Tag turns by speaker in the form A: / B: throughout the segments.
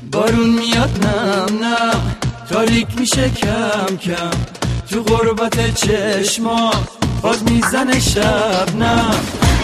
A: بارون میاد نم نم، تاریک میشه کم کم، تو غربت چشما باز میزنه شبنم.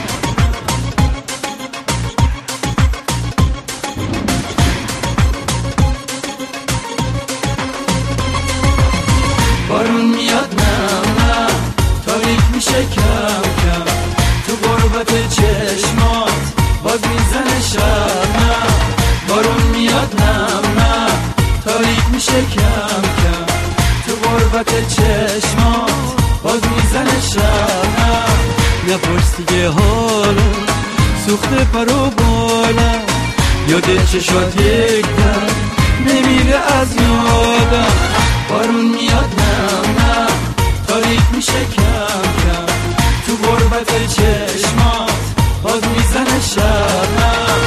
A: بارون میاد نم نم، تاریک میشه کم کم، تو غربت چشمات باز میزنه شبنم. بارون میاد نم نم، تاریک میشه کم کم، تو غربت چشمات باز میزنه شبنم. نپرس دیگه حالا سوخته پر و بالم، یاد چشات یک دم نمیره از یادم. بارون میاد نم نم، تاریک میشه کم کم، تو غربت چشمات باز میزنه شبنم.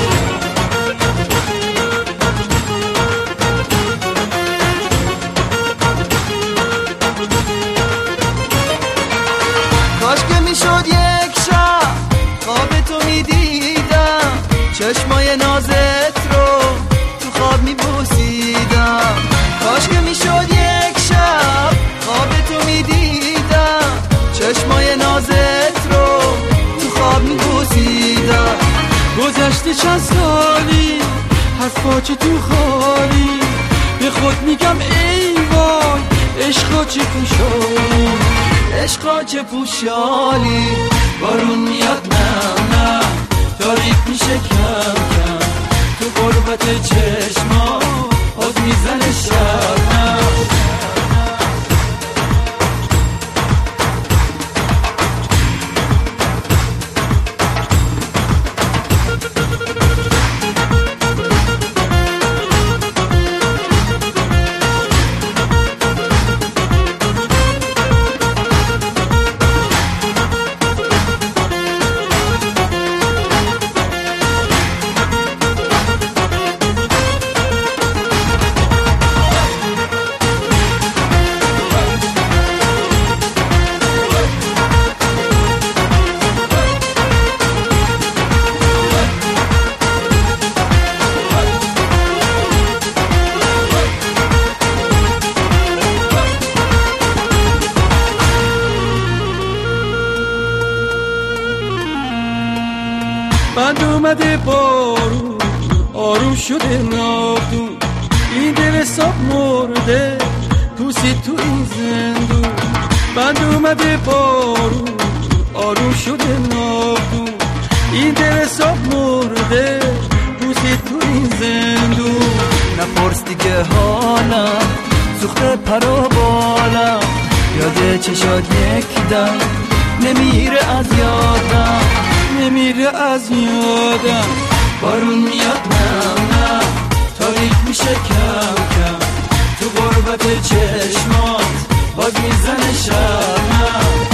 B: کاش که میشد یک شب خواب تو میدیدم، چشمای نازت رو تو خواب میبوسیدم. کاش که میشد یک شب خواب تو میدیدم، چشمای نازت رو تو خواب میبوسیدم.
A: گذشته چند سالی حرفا چه تو خالی، به خود میگم ای وای عشقا چه پوشالی، عشقا چه پوشالی. بارون میاد نم نم، تاریک میشه کم کم، تو غربت چشما باز میزنه شبنم. بند اومده بارون، آروم شده ناودون، این دل حساب مرده پوسی تو این زندون. بند اومده بارون، آروم شده ناودون، این دل حساب مرده پوسی تو این زندون.
B: نپرس دیگه حالم سوخته پر و بالم، یاد چشات یک دم نمیره از یادم،
A: نمیره از یادم. بارون میاد نم نم، تاریک میشه کم کم، تو غربت چشمات باز میزنه شبنم.